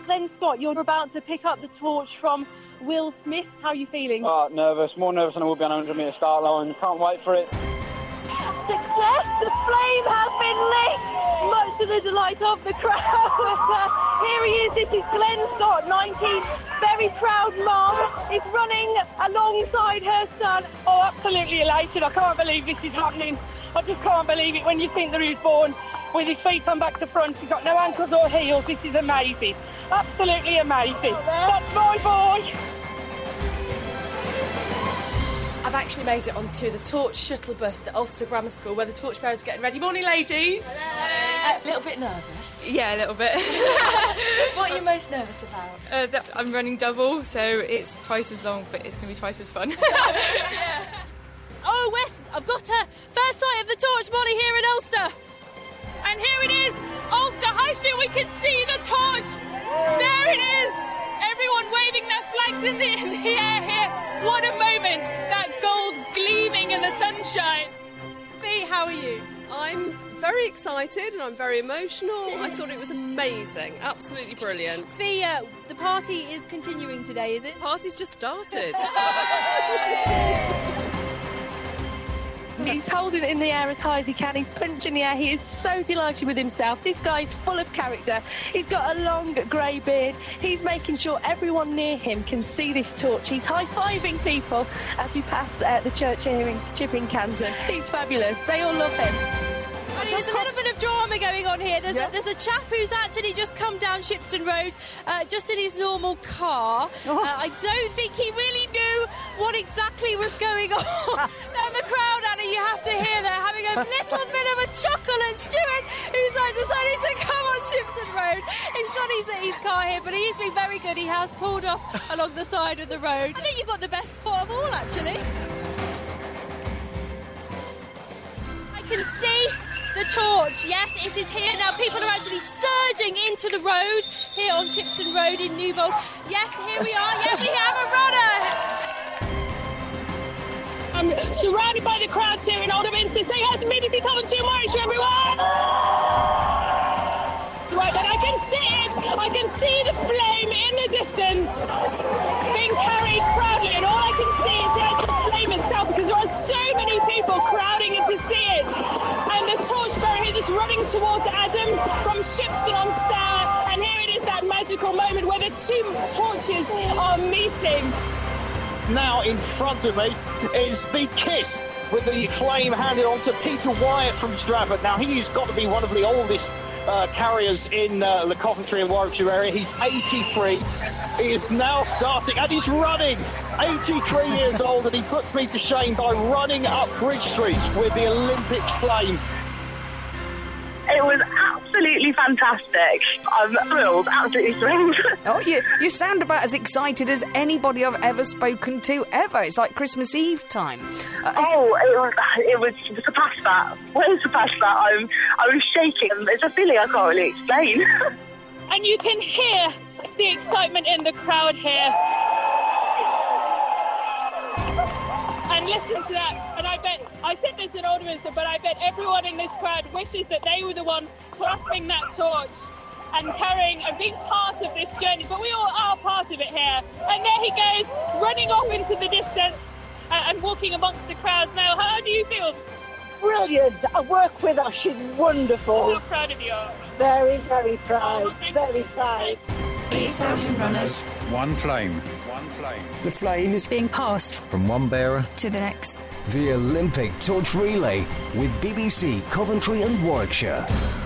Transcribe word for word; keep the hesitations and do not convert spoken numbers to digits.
Glenn Scott, you're about to pick up the torch from Will Smith. How are you feeling? Oh, nervous. More nervous than I will be on a one hundred metre start line. Can't wait for it. Success! The flame has been lit, much to the delight of the crowd. Here he is. This is Glenn Scott, nineteen, very proud mum, is running alongside her son. Oh, absolutely elated. I can't believe this is happening. I just can't believe it when you think that he was born with his feet on back to front. He's got no ankles or heels. This is amazing. Absolutely amazing. That's my boy. I've actually made it onto the Torch shuttle bus at Ulster Grammar School where the torchbearers are getting ready. Morning, ladies. Hello. A little bit nervous. Yeah, a little bit. What are you most nervous about? Uh, that I'm running double, so it's twice as long, but it's going to be twice as fun. Yeah. Oh, Wes, I've got a first sight of the Torch body here in Ulster. And here it is, Ulster High Street. We can see the torch. There it is. Everyone waving their flags in the, in the air here. What a moment. That gold gleaming in the sunshine. Fee, how are you? I'm very excited and I'm very emotional. I thought it was amazing. Absolutely brilliant. Fee, uh, the party is continuing today, is it? Party's just started. He's holding it in the air as high as he can. He's punching the air. He is so delighted with himself. This guy's full of character. He's got a long grey beard. He's making sure everyone near him can see this torch. He's high-fiving people as we pass uh, the church here in Chipping Canton. He's fabulous. They all love him. There's a little bit of drama going on here. There's, yeah. a, there's a chap who's actually just come down Shipston Road uh, just in his normal car. Oh. Uh, I don't think he really knew what exactly was going on. And the crowd, Anna, you have to hear, they're having a little bit of a chuckle at Stuart, who's like, decided to come on Shipston Road. He's got his, his car here, but he's been very good. He has pulled up along the side of the road. I think you've got the best spot of all, actually. I can see the torch, yes, it is here now. People are actually surging into the road here on Shipston Road in Newbold. Yes, here we are. Yes, we have a runner. I'm surrounded by the crowds here in Oldham Minster. Say hi to B B C Coventry and Warwickshire, everyone. Right, and I can see it. I can see the flame in the distance being carried proudly, and all I can see is the actual flame itself because there are so many people crowding in to see it. And the torchbearer is just running towards Adam from Shipston on Stour, and here it is, that magical moment where the two torches are meeting. Now in front of me is the kiss with the flame handed on to Peter Wyatt from Stratford. Now he's got to be one of the oldest uh, carriers in uh, the Coventry and Warwickshire area. He's eighty-three. He is now starting and he's running. eighty-three years old, and he puts me to shame by running up Bridge Street with the Olympic flame. It was absolutely fantastic. I'm thrilled, absolutely thrilled. Oh, you, you sound about as excited as anybody I've ever spoken to ever. It's like Christmas Eve time. Uh, oh, it was, it was surpassed that. Way surpassed that. I'm, I was shaking. It's a feeling I can't really explain. And you can hear the excitement in the crowd here. And listen to that, and I bet, I said this in Oldham Minster, but I bet everyone in this crowd wishes that they were the one clasping that torch and carrying and being part of this journey, but we all are part of it here. And there he goes, running off into the distance uh, and walking amongst the crowd now. How do you feel? Brilliant. I work with her, she's wonderful. How proud of you? Very, very proud, very proud. eight thousand runners. One flame. One flame. The flame is being passed from one bearer to the next. The Olympic Torch Relay with B B C Coventry and Warwickshire.